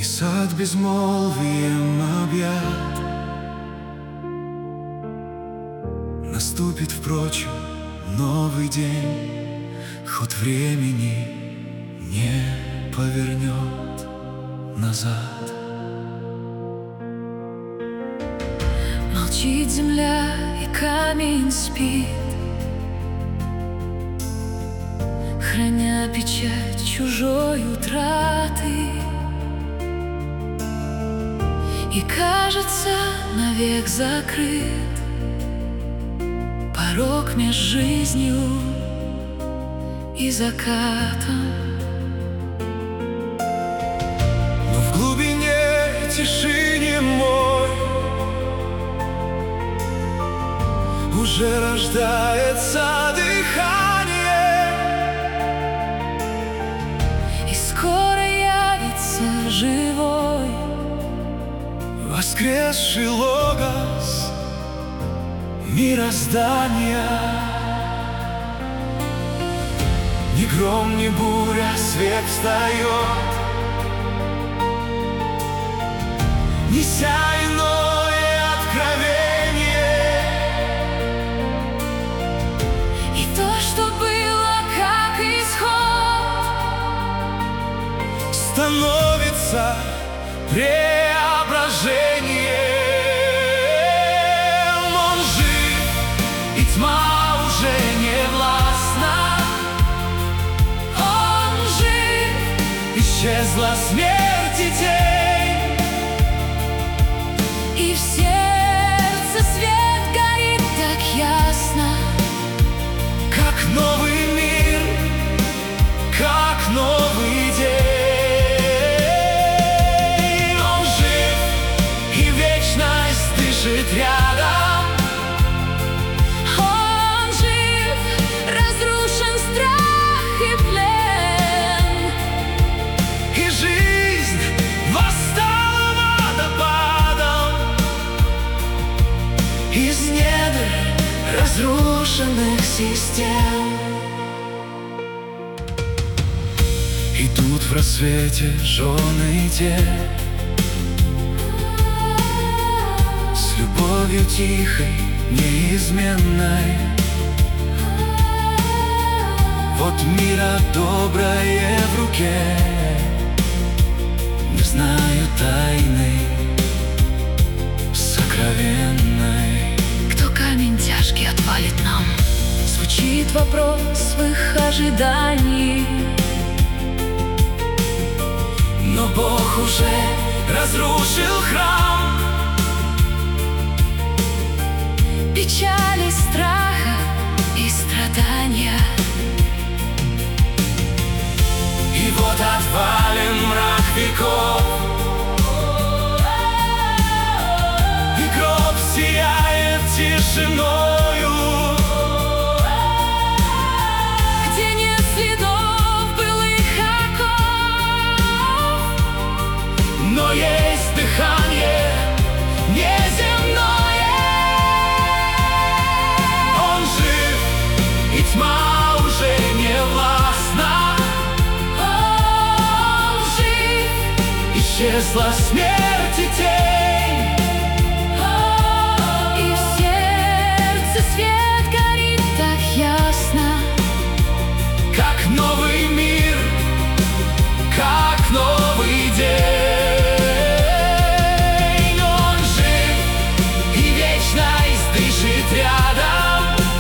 сад безмолвием объят. Наступит, впрочем, новый день, ход времени не повернет назад. Молчит земля, и камень спит, храня печать чужой утраты. И кажется, навек закрыт порог меж жизнью и закатом. Но в глубине тиши немой уже рождается дыхание, и скоро явится живой воскресший логос мироздания. Ни гром, ни буря, свет встает, неся иное откровение. И то, что было как исход, становится преображением. Он жив, и тьма уже не властна. Он жив, Исчезла смерть и тень, и в сердце свет горит так ясно, как новый мир, как новый день. Он жив, и вечность дышит рядом. он жив, разрушен страх и плен, И жизнь восстала водопадом из недр разрушенных систем. Идут в рассвете жены те, с любовью тихой, неизменной. Вот мира доброе в руке, не знаю тайны сокровенной. кто камень тяжкий отвалит нам? Звучит вопрос в их ожидании, Но Бог уже разрушил храм. печали, страха и страдания. И вот отвален мрак веков, и гроб сияет тишиною, Где нет следов былых оков, но есть дыхание неземное. Он жив, и тьма уже не властна. он жив, Исчезла смерть и тень, и в сердце свет горит так ясно, как новый мир, как новый день. Он жив, и вечность дышит рядом.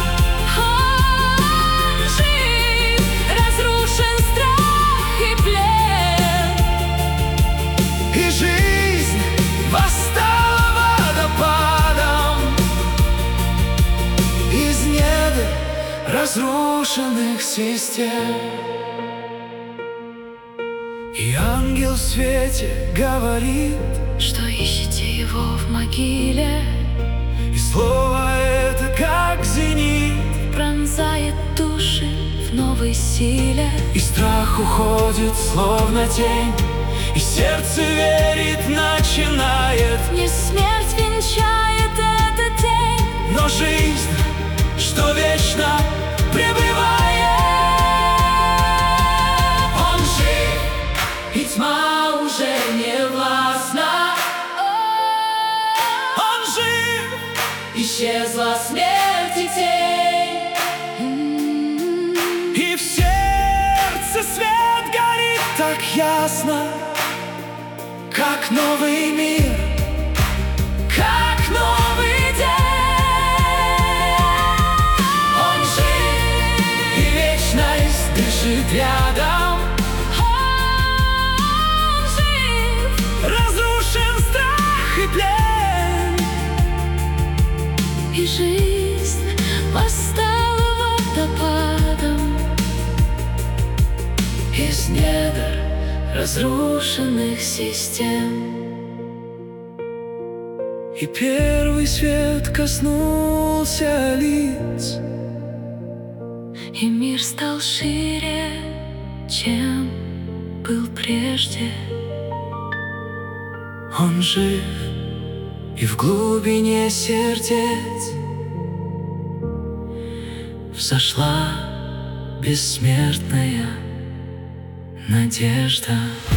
он жив, разрушен страх и плен, И жизнь восстала водопадом из недр разрушенных систем. И ангел в свете говорит, что ищете его в могиле, и слово это как зенит, пронзает души в новой силе. и страх уходит словно тень, и сердце верит, начинает. Не смерть венчает этот день, Но жизнь, что вечно пребывает. Он жив, и тьма уже не властна. исчезла смерть и тень. И в сердце свет горит так ясно, как новый мир, Как новый день. Он жив, и вечность дышит рядом. он жив, Разрушен страх и плен, и жизнь восстала водопадом из недр разрушенных систем. и первый свет коснулся лиц. И мир стал шире, чем был прежде. Он жив, и в глубине сердец взошла бессмертная надежда.